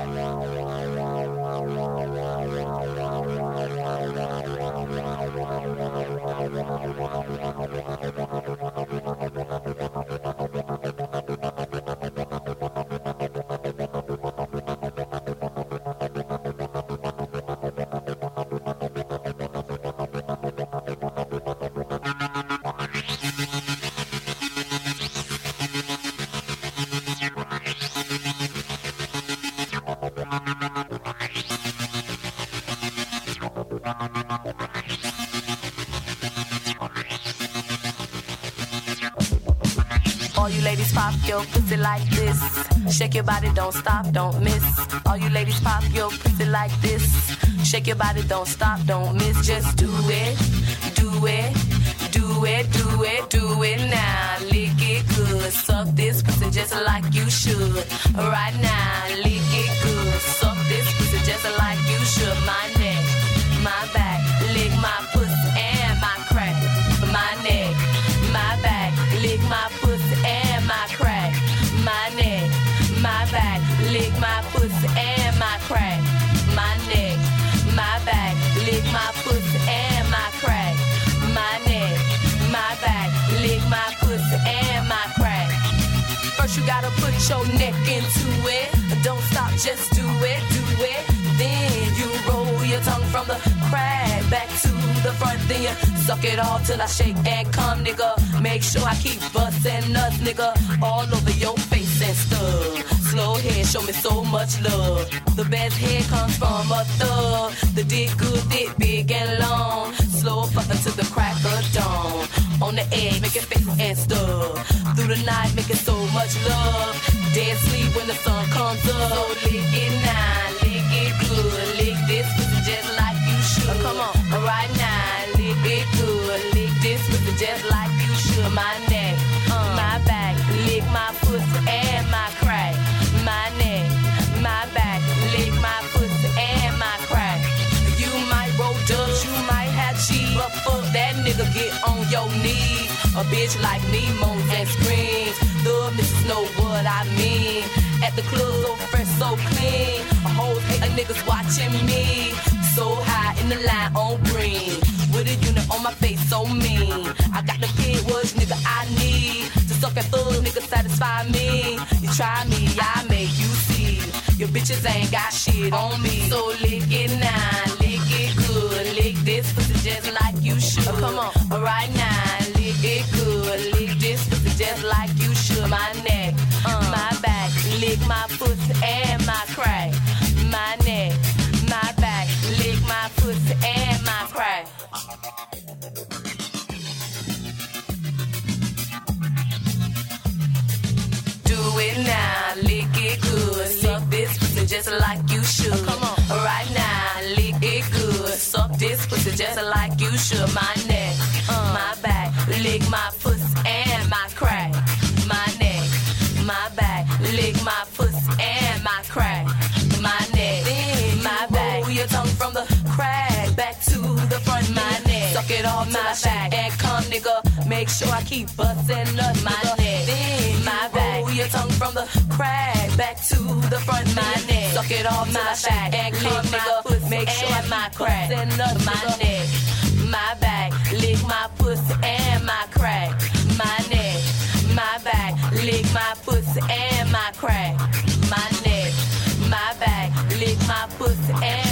All you ladies pop your pussy like this. Shake your body, don't stop, don't miss. All you ladies pop your pussy like this. Shake your body, don't stop, don't miss. Just do it, do it, do it, do it, do it now. Lick it good, suck this pussy just like you should. Right now, lick it good, suck this pussy just like you should. My neck, my back, lick my pussy and my crack. My neck, my back, lick my pussy and my crack. My neck, my back, lick my pussy and my crack. My neck, my back, lick my pussy and my crack. My neck, my back, lick my pussy and my crack. First you gotta put your neck into it. Don't stop, just do it, do it. Then you roll your tongue from the crack back to the front. Then you suck it all till I shake and come, nigga. Make sure I keep busting nuts, nigga, all over your face and stuff. Slow head, show me so much love. The best head comes from a thug. The dick good, dick big and long. Slow fucking to the crack of dawn. On the edge, make it face and stuff. Through the night, making so much love. Dead sleep when the sun comes up. So lick it now, lick it good. Lick this pussy just like you should. Come on, right now, lick it good. Lick this pussy just like you should. My neck, my back, lick my pussy and my crack. My neck, my back, lick my pussy and my crack. You might roll dubs, you might have cheese, but fuck that nigga, get on your knees. A bitch like me moans and screams. The missus know what I mean. At the club, so fresh, so clean. A whole hate of niggas watching me. So high in the line on green. With a unit on my face, so mean. I got the pig words, nigga, I need. To suck and thug, nigga, satisfy me. You try me, I make you see. Your bitches ain't got shit on me. So lick it now, lick it good. Lick this pussy just like you should. Come on, right now, lick it good. Lick this pussy just like you should. My neck, my back, lick my pussy and my crack. My neck, my back, lick my pussy and my crack. Do it now, lick it good. Suck this pussy just like you should. Come on, right now, lick it good. Suck this pussy just like you should. My neck, my back, lick my pussy and my crack. My neck, my back, lick my pussy and my crack. My neck, my back, roll your tongue from the crack back to the front. My neck, suck it off my back and come, nigga. Make sure I keep busting nuts. My neck, my back, roll your tongue from the crack back to the front. My neck, suck it off my back and come, nigga. Make sure I keep busting nuts. My neck, my back, lick my pussy and my crack. My neck, my back, lick my pussy and my crack. My neck, my back, lick my pussy and